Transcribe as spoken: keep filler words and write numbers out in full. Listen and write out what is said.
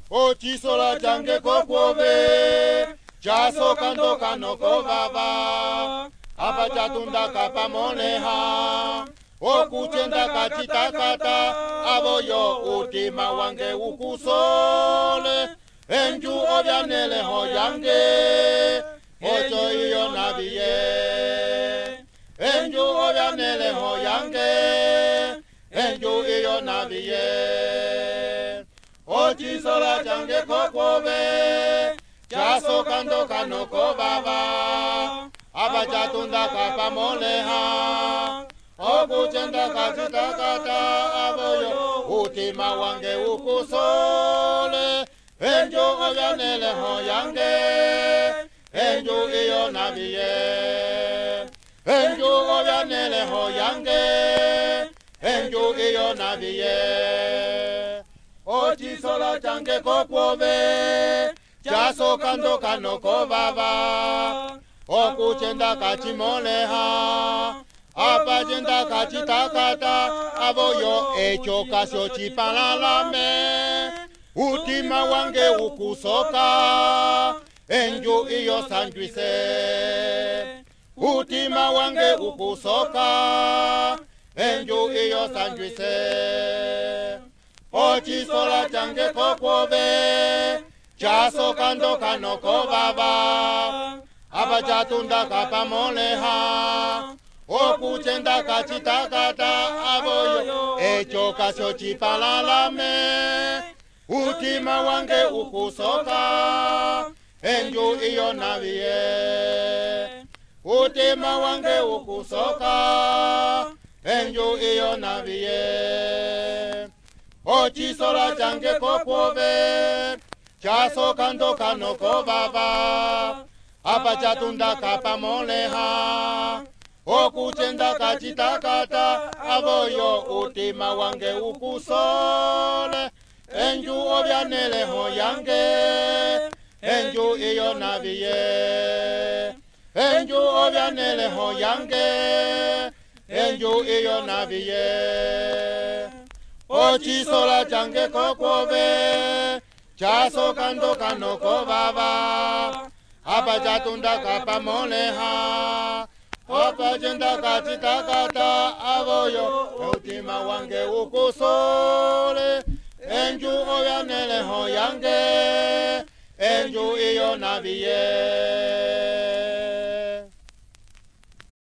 Ochisola change kokwove, chaso kanto kanoko baba, apachatunda kapamoneha, okuchenda kachitakata, aboyo utima wange ukusole, enju obyanele hoyange, ocho iyo nabiye, enju obyanele hoyange, enju iyo nabiye. Ochisola change kokwove, chaso kanto kanoko baba, apachatunda kapamoneha, okuchenda kachitakata, aboyo utima wange ukusole, enju obyanele hoyange, enju iyo nabiye, enju obyanele hoyange, enju iyo nabiye. Ochisola change kokwove, chaso kanto kanoko baba, okuchenda kachimoneha, apachenda kachitakata, aboyo echo kasyo chipalalame, utima wange ukusoka, enju iyo sanjuise, utima wange ukusoka, enju iyo sanjuise. Ochisola change kokwove, chaso kanto kanoko baba, apachatunda kapamoneha, okuchenda kachitakata, aboyo echo kasyo chipalalame, utima wange ukusoka, enju iyo nabiye, utima wange ukusoka, enju iyo nabiye. Ochisola change kokwove, chaso kanto kanoko baba, apachatunda kapamoneha, okuchenda kachitakata, aboyo utima wange ukusole, enju obyanele hoyange, enju iyo nabiye, enju obyanele hoyange, enju iyo nabiye. Ochisola change kokwove, chaso kanto kanoko baba, apachatunda kapamoneha, apachenda kachitakata, aboyo utima wange ukusole, enju obyanele hoyange, enju iyo nabiye.